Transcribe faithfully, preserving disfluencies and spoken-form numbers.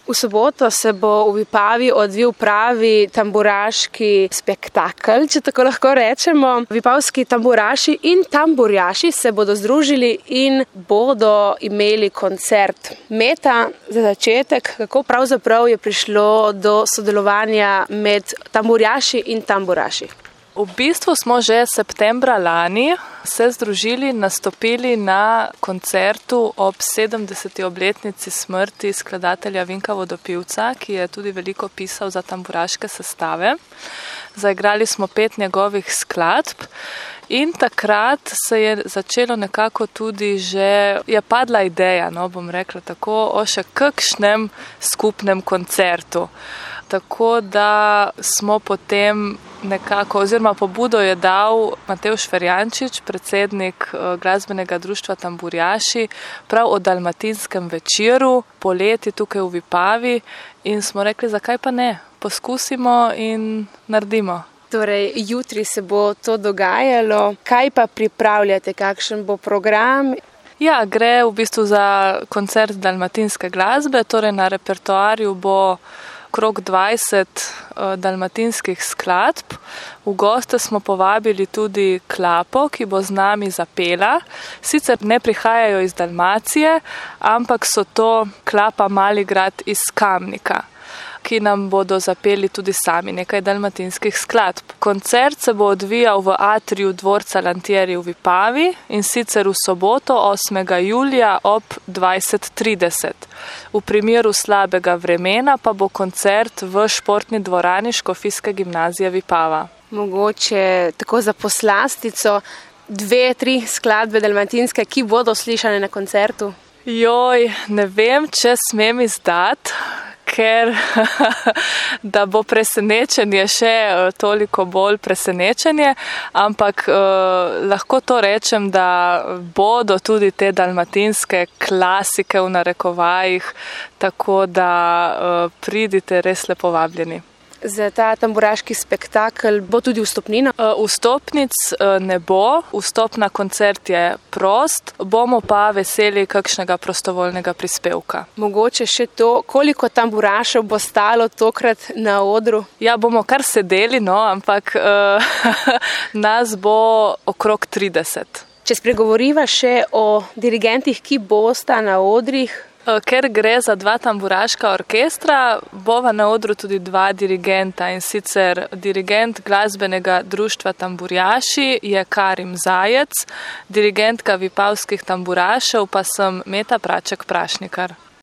V soboto se bo v Vipavi odvil pravi tamburaški spektakel, če tako lahko rečemo. Vipavski tamburaši in tamburjaši se bodo združili in bodo imeli koncert. Meta, za začetek, kako pravzaprav je prišlo do sodelovanja med tamburjaši in tamburaši? V bistvu smo že septembra lani se združili, nastopili na koncertu ob sedemdeseti obletnici smrti skladatelja Vinka Vodopivca, ki je tudi veliko pisal za tamburaške sestave. Zaigrali smo pet njegovih skladb in takrat se je začelo nekako tudi že, je padla ideja, no bom rekla tako, o še kakšnem skupnem koncertu. Tako da smo potem nekako, oziroma pobudo je dal Matevž Ferjančič, predsednik glasbenega društva Tamburjaši, prav o dalmatinskem večeru, poleti tukaj v Vipavi in smo rekli, zakaj pa ne, poskusimo in naredimo. Torej, jutri se bo to dogajalo, kaj pa pripravljate, kakšen bo program? Ja, gre v bistvu za koncert dalmatinske glasbe, torej na repertoarju bo okrog dvajset dalmatinskih skladb. V goste smo povabili tudi Klapo, ki bo z nami zapela. Sicer ne prihajajo iz Dalmacije, ampak so to Klapa Maligrad iz Kamnika, ki nam bodo zapeli tudi sami nekaj dalmatinskih skladb. Koncert se bo odvijal v atriju dvorca Lantieri v Vipavi in sicer v soboto osmega julija ob dvajset trideset. V primeru slabega vremena pa bo koncert v športni dvorani Škofijske gimnazije Vipava. Mogoče tako za poslastico dve, tri skladbe dalmatinske, ki bodo slišane na koncertu? Joj, ne vem, če smem izdati, ker da bo presenečenje še toliko bolj presenečenje, ampak eh, lahko to rečem, da bodo tudi te dalmatinske klasike v narekovajih, tako da eh, pridite res lepo vabljeni. Za ta tamburaški spektakel bo tudi vstopnina? Vstopnic ne bo, vstop na koncert je prost, bomo pa veseli kakšnega prostovoljnega prispevka. Mogoče še to, koliko tamburašev bo stalo tokrat na odru? Ja, bomo kar sedeli, no, ampak uh, nas bo okrog trideset. Če spregovoriva še o dirigentih, ki bosta na odrih? Ker gre za dva tamburaška orkestra, bova na odru tudi dva dirigenta in sicer dirigent glasbenega društva Tamburjaši je Karim Zajec, dirigentka vipavskih tamburašev pa sem Meta Praček Prašnikar.